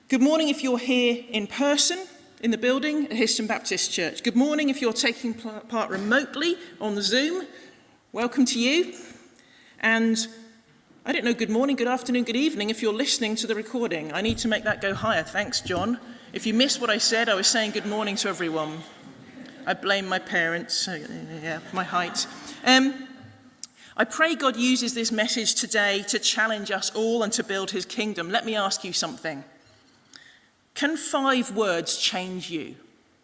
Good morning if you're here in person in the building at Histon Baptist Church. Good morning if you're taking part remotely on the Zoom. Welcome to you. And I don't know, good morning, good afternoon, good evening if you're listening to the recording. I need to make that go higher. Thanks, John. If you missed what I said, I was saying good morning to everyone. I blame my parents, my height. I pray God uses this message today to challenge us all and to build his kingdom. Let me ask you something. Can 5 words change you?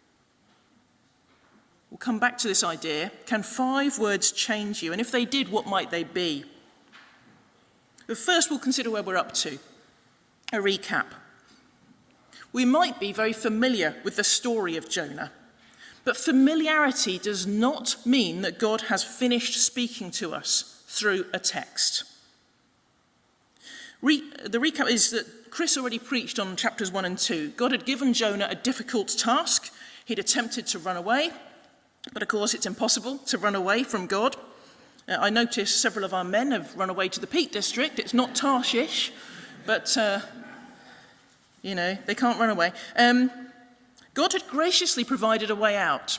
We'll come back to this idea. Can 5 words change you? And if they did, what might they be? But first, we'll consider where we're up to. A recap. We might be very familiar with the story of Jonah, but familiarity does not mean that God has finished speaking to us through a text. The recap is that Chris already preached on chapters 1 and 2. God had given Jonah a difficult task. He'd attempted to run away, but of course it's impossible to run away from God. I noticed several of our men have run away to the Peak District. It's not Tarshish, but, they can't run away. God had graciously provided a way out.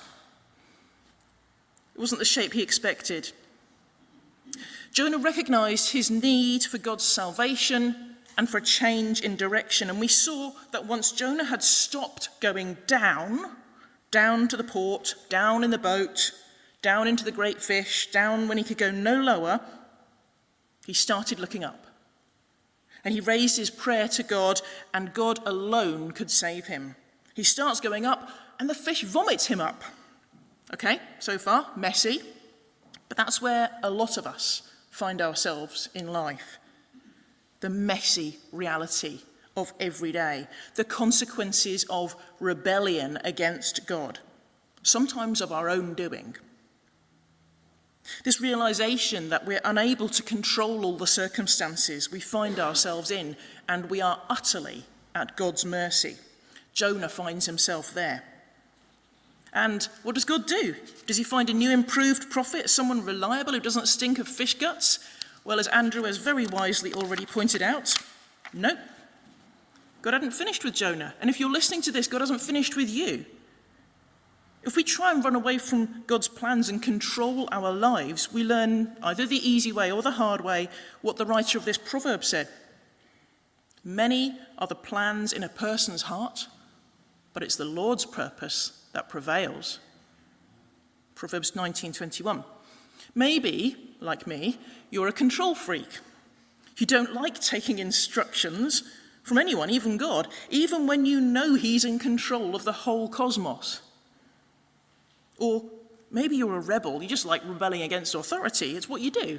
It wasn't the shape he expected. Jonah recognized his need for God's salvation and for a change in direction. And we saw that once Jonah had stopped going down to the port, down in the boat, down into the great fish, down when he could go no lower, he started looking up. And he raised his prayer to God, and God alone could save him. He starts going up, and the fish vomits him up. Okay, so far, messy. But that's where a lot of us find ourselves in life. The messy reality of every day, the consequences of rebellion against God, sometimes of our own doing. This realization that we're unable to control all the circumstances we find ourselves in, and we are utterly at God's mercy. Jonah finds himself there. And what does God do? Does he find a new improved prophet, someone reliable who doesn't stink of fish guts? Well, as Andrew has very wisely already pointed out, no. God hadn't finished with Jonah. And if you're listening to this, God hasn't finished with you. If we try and run away from God's plans and control our lives, we learn either the easy way or the hard way what the writer of this proverb said. Many are the plans in a person's heart, but it's the Lord's purpose that prevails. Proverbs 19:21. Maybe, like me, you're a control freak. You don't like taking instructions from anyone, even God, even when you know he's in control of the whole cosmos. Or maybe you're a rebel. You just like rebelling against authority. It's what you do.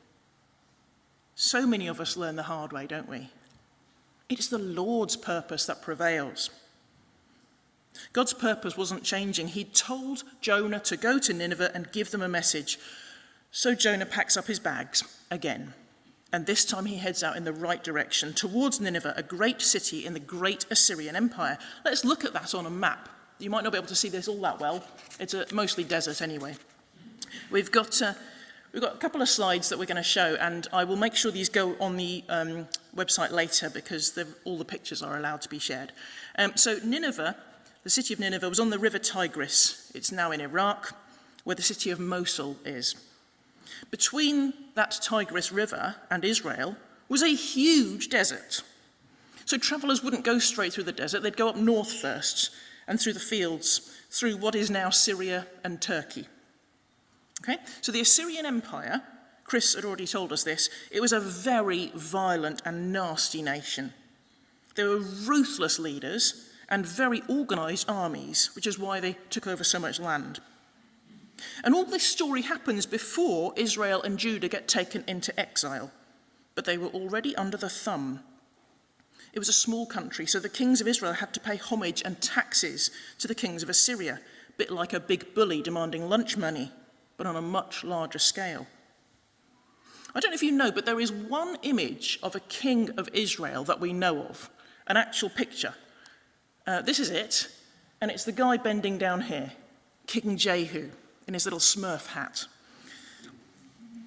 So many of us learn the hard way, don't we? It's the Lord's purpose that prevails. God's purpose wasn't changing. He'd told Jonah to go to Nineveh and give them a message. So Jonah packs up his bags again. And this time he heads out in the right direction, towards Nineveh, a great city in the great Assyrian Empire. Let's look at that on a map. You might not be able to see this all that well. It's mostly desert anyway. We've got a couple of slides that we're going to show, and I will make sure these go on the website later because all the pictures are allowed to be shared. So Nineveh, the city of Nineveh, was on the river Tigris. It's now in Iraq, where the city of Mosul is. Between that Tigris River and Israel was a huge desert. So travellers wouldn't go straight through the desert. They'd go up north first and through the fields, through what is now Syria and Turkey. Okay? So the Assyrian Empire, Chris had already told us this, it was a very violent and nasty nation. There were ruthless leaders and very organised armies, which is why they took over so much land. And all this story happens before Israel and Judah get taken into exile, but they were already under the thumb. It was a small country, so the kings of Israel had to pay homage and taxes to the kings of Assyria, a bit like a big bully demanding lunch money, but on a much larger scale. I don't know if you know, but there is one image of a king of Israel that we know of, an actual picture. This is it, and it's the guy bending down here, King Jehu, in his little Smurf hat.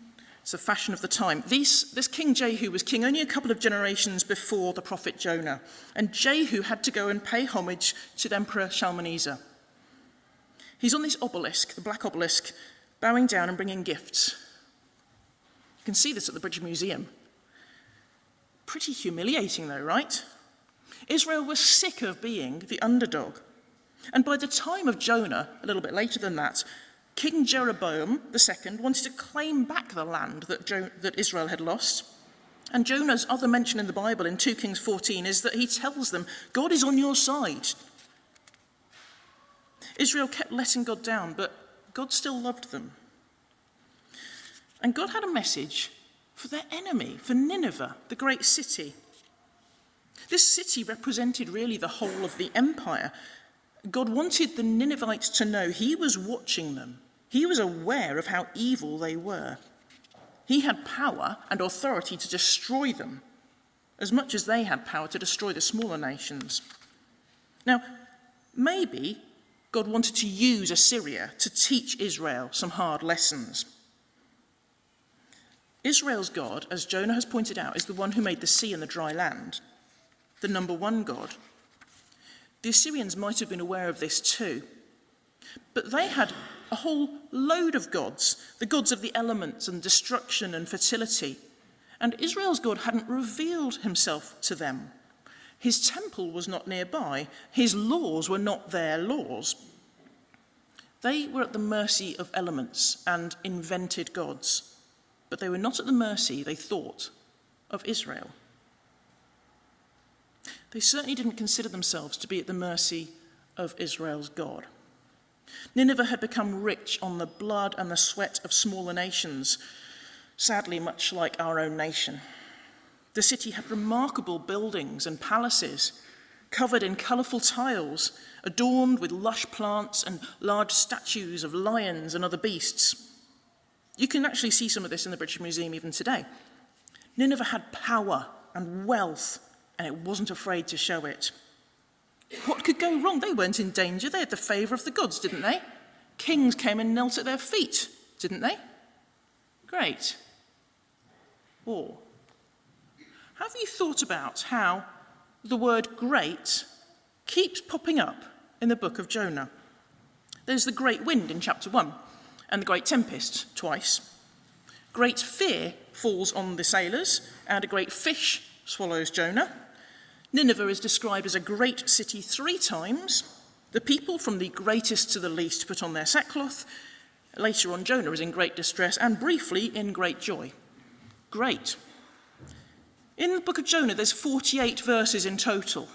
It's the fashion of the time. This King Jehu was king only a couple of generations before the prophet Jonah, and Jehu had to go and pay homage to the Emperor Shalmaneser. He's on this obelisk, the black obelisk, bowing down and bringing gifts. You can see this at the British Museum. Pretty humiliating though, right? Israel was sick of being the underdog. And by the time of Jonah, a little bit later than that, King Jeroboam II wanted to claim back the land that Israel had lost. And Jonah's other mention in the Bible in 2 Kings 14 is that he tells them, God is on your side. Israel kept letting God down, but God still loved them. And God had a message for their enemy, for Nineveh, the great city. This city represented really the whole of the empire. God wanted the Ninevites to know he was watching them. He was aware of how evil they were. He had power and authority to destroy them, as much as they had power to destroy the smaller nations. Now, maybe God wanted to use Assyria to teach Israel some hard lessons. Israel's God, as Jonah has pointed out, is the one who made the sea and the dry land, the number one God. The Assyrians might have been aware of this too, but they had a whole load of gods, the gods of the elements and destruction and fertility, and Israel's God hadn't revealed himself to them. His temple was not nearby. His laws were not their laws. They were at the mercy of elements and invented gods, but they were not at the mercy, they thought, of Israel. They certainly didn't consider themselves to be at the mercy of Israel's God. Nineveh had become rich on the blood and the sweat of smaller nations, sadly much like our own nation. The city had remarkable buildings and palaces, covered in colourful tiles, adorned with lush plants and large statues of lions and other beasts. You can actually see some of this in the British Museum even today. Nineveh had power and wealth, and it wasn't afraid to show it. What could go wrong? They weren't in danger. They had the favour of the gods, didn't they? Kings came and knelt at their feet, didn't they? Great. Or, have you thought about how the word great keeps popping up in the book of Jonah? There's the great wind in chapter 1, and the great tempest twice. Great fear falls on the sailors, and a great fish swallows Jonah. Nineveh is described as a great city 3 times. The people from the greatest to the least put on their sackcloth. Later on, Jonah is in great distress and briefly in great joy. Great. In the book of Jonah, there's 48 verses in total.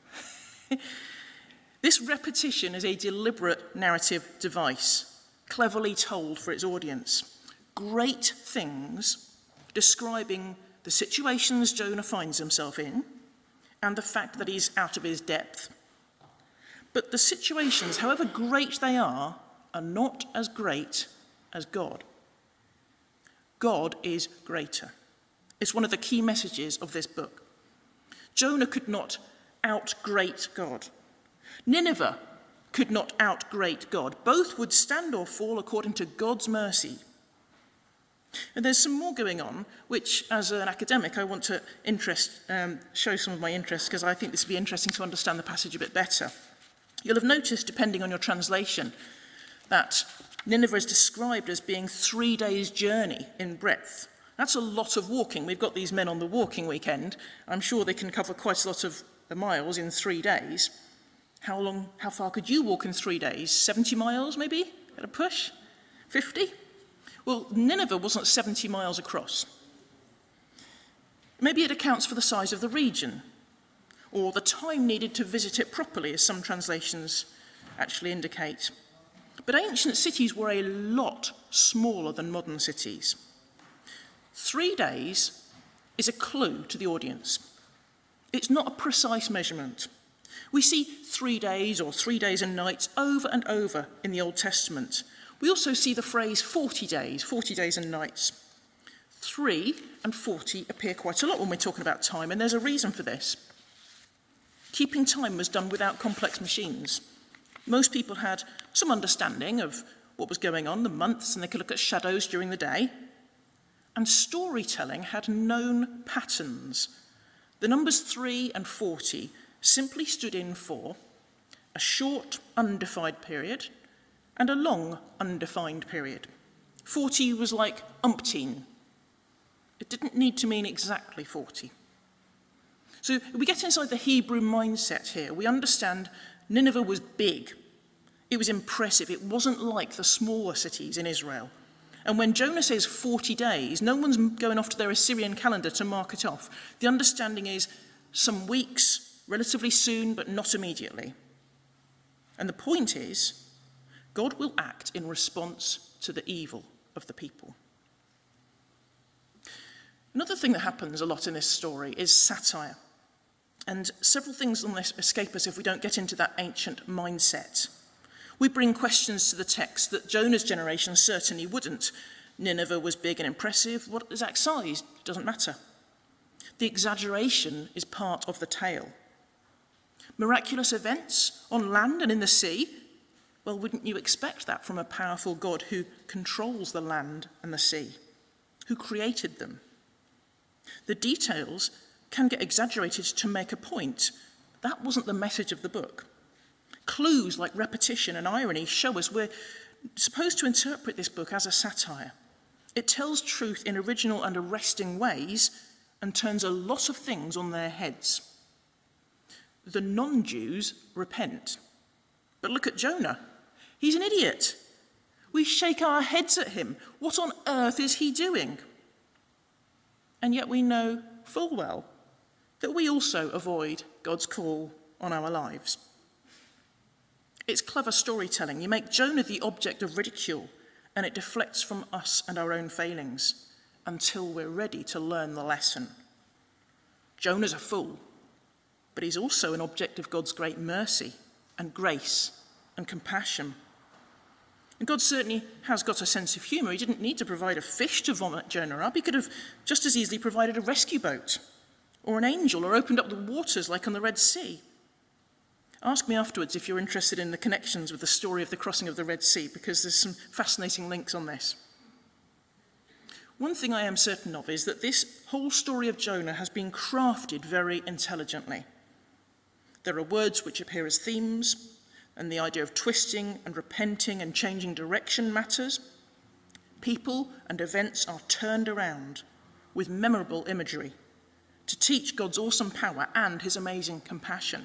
This repetition is a deliberate narrative device, cleverly told for its audience. Great things describing the situations Jonah finds himself in, and the fact that he's out of his depth. But the situations, however great they are not as great as God. God is greater. It's one of the key messages of this book. Jonah could not outgreat God. Nineveh could not outgreat God. Both would stand or fall according to God's mercy. And there's some more going on, which, as an academic, I want to show some of my interest, because I think this would be interesting to understand the passage a bit better. You'll have noticed, depending on your translation, that Nineveh is described as being 3 days' journey in breadth. That's a lot of walking. We've got these men on the walking weekend. I'm sure they can cover quite a lot of miles in 3 days. How far could you walk in 3 days? 70 miles, maybe, at a push? 50? Well, Nineveh wasn't 70 miles across. Maybe it accounts for the size of the region, or the time needed to visit it properly, as some translations actually indicate. But ancient cities were a lot smaller than modern cities. 3 days is a clue to the audience. It's not a precise measurement. We see 3 days or 3 days and nights over and over in the Old Testament. We also see the phrase 40 days and nights. 3 and 40 appear quite a lot when we're talking about time, and there's a reason for this. Keeping time was done without complex machines. Most people had some understanding of what was going on, the months, and they could look at shadows during the day. And storytelling had known patterns. The numbers 3 and 40 simply stood in for a short, undefined period and a long, undefined period. 40 was like umpteen. It didn't need to mean exactly 40. So if we get inside the Hebrew mindset here, we understand Nineveh was big. It was impressive. It wasn't like the smaller cities in Israel. And when Jonah says 40 days, no one's going off to their Assyrian calendar to mark it off. The understanding is some weeks, relatively soon, but not immediately. And the point is, God will act in response to the evil of the people. Another thing that happens a lot in this story is satire. And several things on this escape us if we don't get into that ancient mindset. We bring questions to the text that Jonah's generation certainly wouldn't. Nineveh was big and impressive. What is that size? It doesn't matter. The exaggeration is part of the tale. Miraculous events on land and in the sea? Well, wouldn't you expect that from a powerful God who controls the land and the sea, who created them? The details can get exaggerated to make a point. That wasn't the message of the book. Clues like repetition and irony show us we're supposed to interpret this book as a satire. It tells truth in original and arresting ways and turns a lot of things on their heads. The non-Jews repent. But look at Jonah. He's an idiot. We shake our heads at him. What on earth is he doing? And yet we know full well that we also avoid God's call on our lives. It's clever storytelling. You make Jonah the object of ridicule, and it deflects from us and our own failings until we're ready to learn the lesson. Jonah's a fool, but he's also an object of God's great mercy and grace and compassion. And God certainly has got a sense of humour. He didn't need to provide a fish to vomit Jonah up. He could have just as easily provided a rescue boat or an angel or opened up the waters like on the Red Sea. Ask me afterwards if you're interested in the connections with the story of the crossing of the Red Sea, because there's some fascinating links on this. One thing I am certain of is that this whole story of Jonah has been crafted very intelligently. There are words which appear as themes, and the idea of twisting and repenting and changing direction matters. People and events are turned around with memorable imagery to teach God's awesome power and his amazing compassion.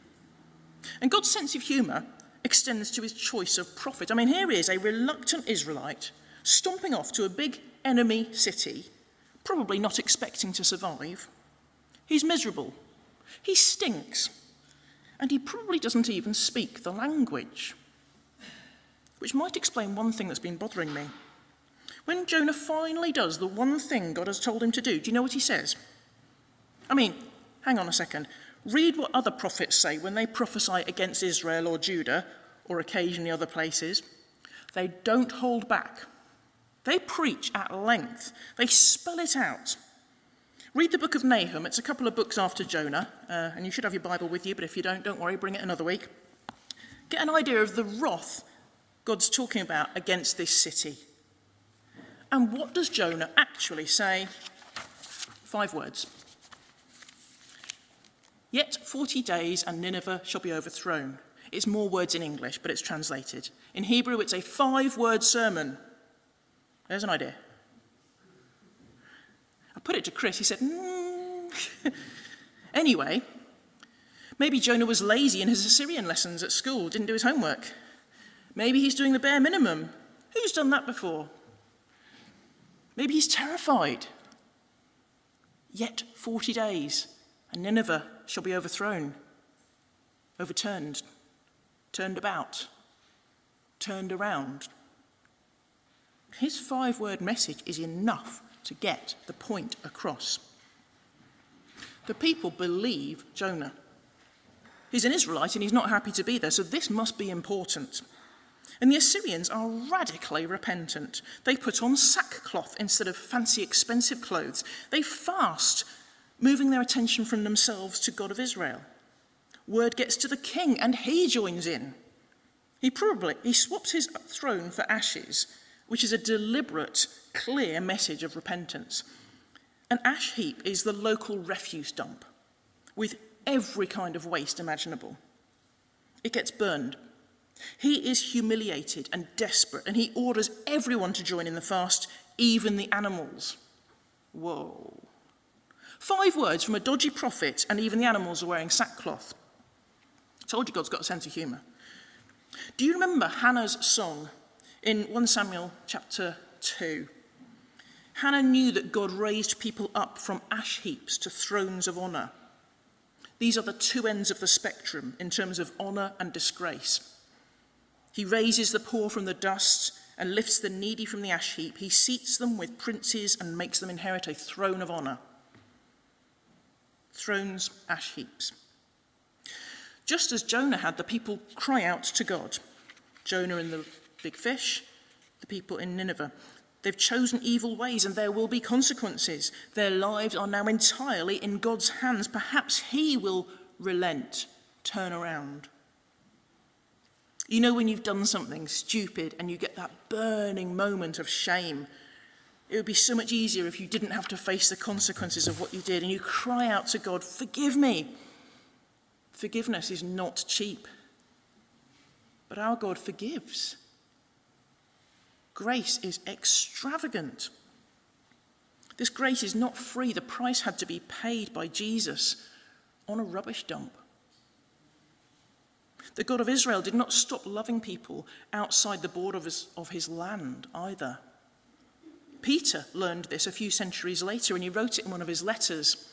And God's sense of humour extends to his choice of prophet. I mean, here is a reluctant Israelite stomping off to a big enemy city, probably not expecting to survive. He's miserable. He stinks. And he probably doesn't even speak the language. Which might explain one thing that's been bothering me. When Jonah finally does the one thing God has told him to do you know what he says? I mean, hang on a second. Read what other prophets say when they prophesy against Israel or Judah, or occasionally other places. They don't hold back. They preach at length. They spell it out. Read the book of Nahum. It's a couple of books after Jonah, and you should have your Bible with you, but if you don't worry, bring it another week. Get an idea of the wrath God's talking about against this city. And what does Jonah actually say? 5 words. Yet 40 days and Nineveh shall be overthrown. It's more words in English, but it's translated. In Hebrew, it's a 5-word sermon. There's an idea. I put it to Chris. He said, Anyway, maybe Jonah was lazy in his Assyrian lessons at school, didn't do his homework. Maybe he's doing the bare minimum. Who's done that before? Maybe he's terrified. Yet 40 days, and Nineveh shall be overthrown, overturned, turned about, turned around. His 5-word message is enough to get the point across. The people believe Jonah. He's an Israelite and he's not happy to be there, so this must be important. And the Assyrians are radically repentant. They put on sackcloth instead of fancy, expensive clothes. They fast, moving their attention from themselves to God of Israel. Word gets to the king and he joins in. He swaps his throne for ashes, which is a deliberate clear message of repentance. An ash heap is the local refuse dump with every kind of waste imaginable. It gets burned. He is humiliated and desperate, and he orders everyone to join in the fast, even the animals. Whoa. 5 words from a dodgy prophet, and even the animals are wearing sackcloth. Told you God's got a sense of humour. Do you remember Hannah's song in 1 Samuel chapter 2? Hannah knew that God raised people up from ash heaps to thrones of honour. These are the two ends of the spectrum in terms of honour and disgrace. He raises the poor from the dust and lifts the needy from the ash heap. He seats them with princes and makes them inherit a throne of honour. Thrones, ash heaps. Just as Jonah had the people cry out to God. Jonah and the big fish, the people in Nineveh. They've chosen evil ways and there will be consequences. Their lives are now entirely in God's hands. Perhaps he will relent, turn around. You know when you've done something stupid and you get that burning moment of shame. It would be so much easier if you didn't have to face the consequences of what you did and you cry out to God, forgive me. Forgiveness is not cheap. But our God forgives. Grace is extravagant. This grace is not free. The price had to be paid by Jesus on a rubbish dump. The God of Israel did not stop loving people outside the border of his land either. Peter learned this a few centuries later, and he wrote it in one of his letters.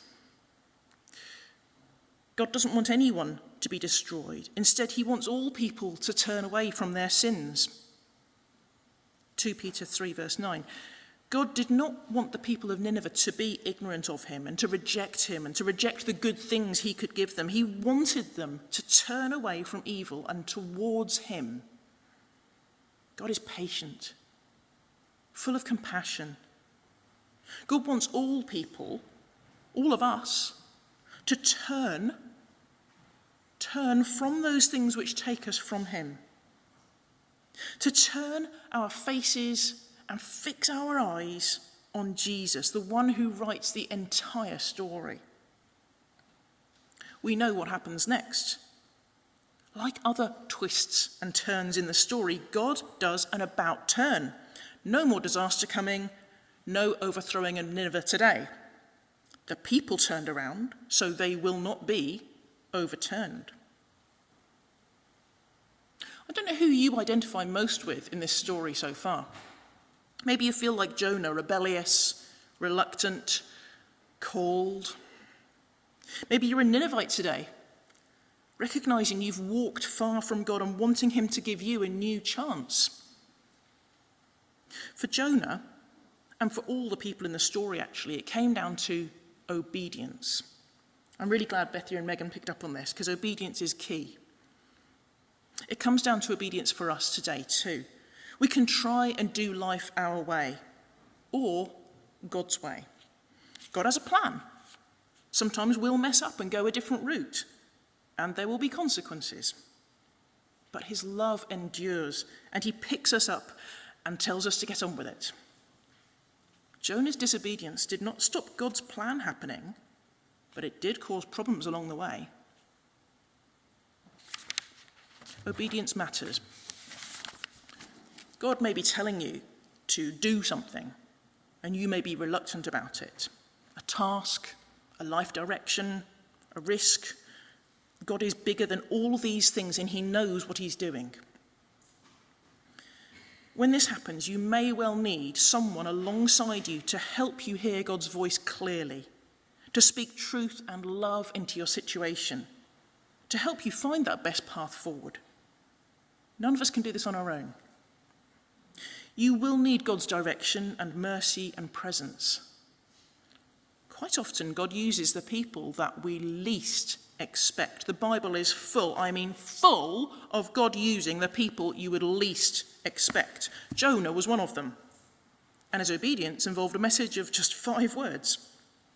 God doesn't want anyone to be destroyed. Instead, he wants all people to turn away from their sins. 2 Peter 3 verse 9. God did not want the people of Nineveh to be ignorant of him and to reject the good things he could give them. He wanted them to turn away from evil and towards him. God is patient, full of compassion. God wants all people, all of us, to turn from those things which take us from him. To turn our faces and fix our eyes on Jesus, the one who writes the entire story. We know what happens next. Like other twists and turns in the story, God does an about turn. No more disaster coming, no overthrowing of Nineveh today. The people turned around, so they will not be overturned. I don't know who you identify most with in this story so far. Maybe you feel like Jonah, rebellious, reluctant, cold. Maybe you're a Ninevite today, recognizing you've walked far from God and wanting him to give you a new chance. For Jonah, and for all the people in the story actually, it came down to obedience. I'm really glad Bethia and Megan picked up on this, because obedience is key. It comes down to obedience for us today too. We can try and do life our way, or God's way. God has a plan. Sometimes we'll mess up and go a different route, and there will be consequences. But his love endures, and he picks us up and tells us to get on with it. Jonah's disobedience did not stop God's plan happening, but it did cause problems along the way. Obedience matters. God may be telling you to do something, and you may be reluctant about it. A task, a life direction, a risk. God is bigger than all these things, and he knows what he's doing. When this happens, you may well need someone alongside you to help you hear God's voice clearly, to speak truth and love into your situation, to help you find that best path forward. None of us can do this on our own. You will need God's direction and mercy and presence. Quite often, God uses the people that we least expect. The Bible is full of God using the people you would least expect. Jonah was one of them, and his obedience involved a message of just 5 words.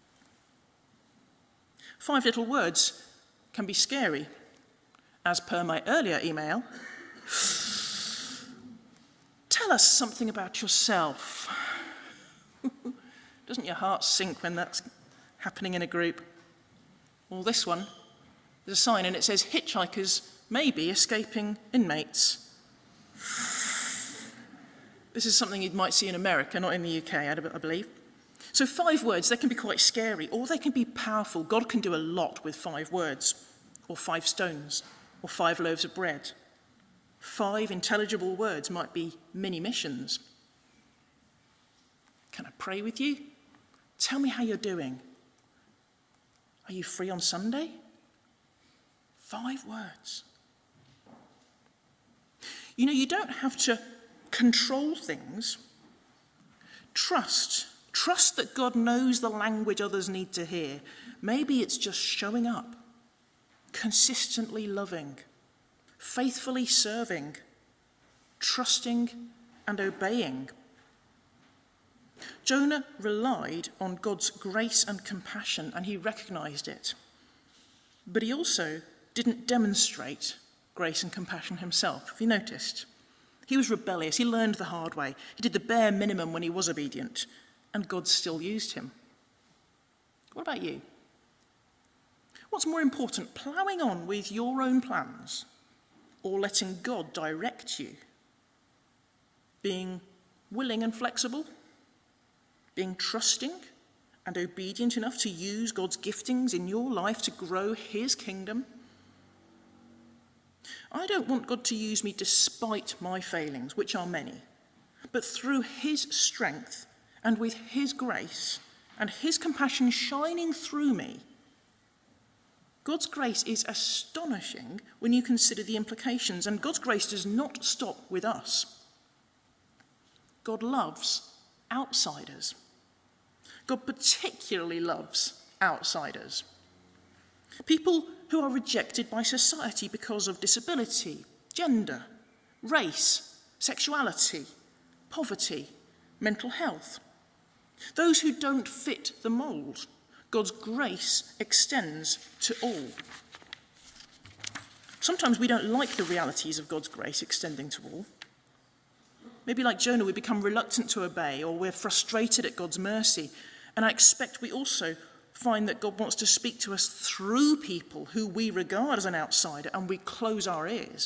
5 little words can be scary. As per my earlier email, tell us something about yourself. Doesn't your heart sink when that's happening in a group? Or this one, there's a sign and it says, hitchhikers may be escaping inmates. This is something you might see in America, not in the UK, I believe. So 5 words, they can be quite scary, or they can be powerful. God can do a lot with 5 words, or 5 stones, or 5 loaves of bread. 5 intelligible words might be mini missions. Can I pray with you? Tell me how you're doing. Are you free on Sunday? 5 words. You know, you don't have to control things. Trust that God knows the language others need to hear. Maybe it's just showing up, consistently loving, faithfully serving, trusting and obeying. Jonah relied on God's grace and compassion, and he recognized it. But he also didn't demonstrate grace and compassion himself. Have you noticed? He was rebellious. He learned the hard way. He did the bare minimum when he was obedient, and God still used him. What about you? What's more important, ploughing on with your own plans or letting God direct you? Being willing and flexible? Being trusting and obedient enough to use God's giftings in your life to grow his kingdom? I don't want God to use me despite my failings, which are many, but through his strength and with his grace and his compassion shining through me. God's grace is astonishing when you consider the implications, and God's grace does not stop with us. God loves outsiders. God particularly loves outsiders. People who are rejected by society because of disability, gender, race, sexuality, poverty, mental health. Those who don't fit the mould, God's grace extends to all. Sometimes we don't like the realities of God's grace extending to all. Maybe like Jonah, we become reluctant to obey, or we're frustrated at God's mercy. And I expect we also find that God wants to speak to us through people who we regard as an outsider, and we close our ears.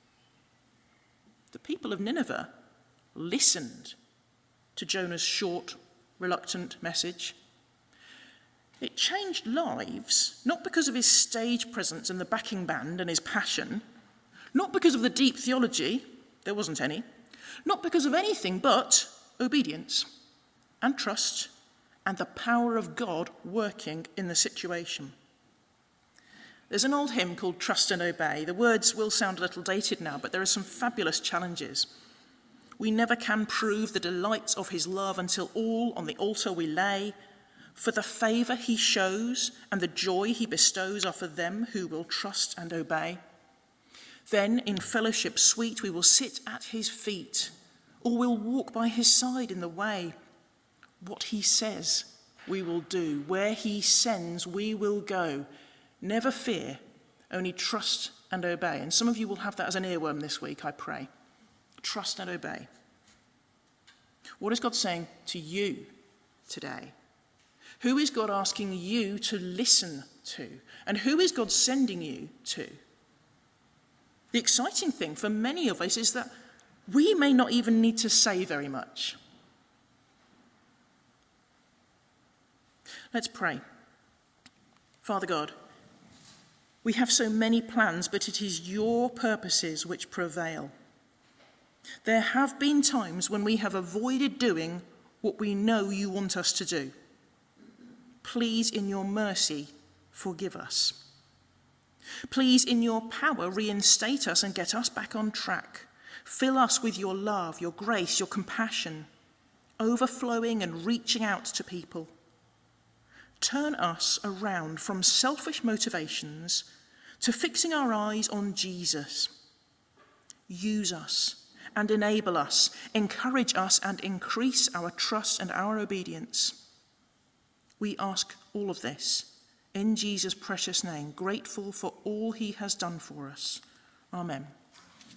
The people of Nineveh listened to Jonah's short, reluctant message. It changed lives, not because of his stage presence and the backing band and his passion, not because of the deep theology, there wasn't any, not because of anything but obedience and trust and the power of God working in the situation. There's an old hymn called Trust and Obey. The words will sound a little dated now, but there are some fabulous challenges. We never can prove the delights of his love until all on the altar we lay. For the favour he shows and the joy he bestows are for them who will trust and obey. Then in fellowship sweet we will sit at his feet, or we'll walk by his side in the way. What he says we will do, where he sends we will go. Never fear, only trust and obey. And some of you will have that as an earworm this week, I pray. Trust and obey. What is God saying to you today? Who is God asking you to listen to? And who is God sending you to? The exciting thing for many of us is that we may not even need to say very much. Let's pray. Father God, we have so many plans, but it is your purposes which prevail. There have been times when we have avoided doing what we know you want us to do. Please, in your mercy, forgive us. Please, in your power, reinstate us and get us back on track. Fill us with your love, your grace, your compassion, overflowing and reaching out to people. Turn us around from selfish motivations to fixing our eyes on Jesus. Use us and enable us, encourage us and increase our trust and our obedience. We ask all of this in Jesus' precious name, grateful for all he has done for us. Amen.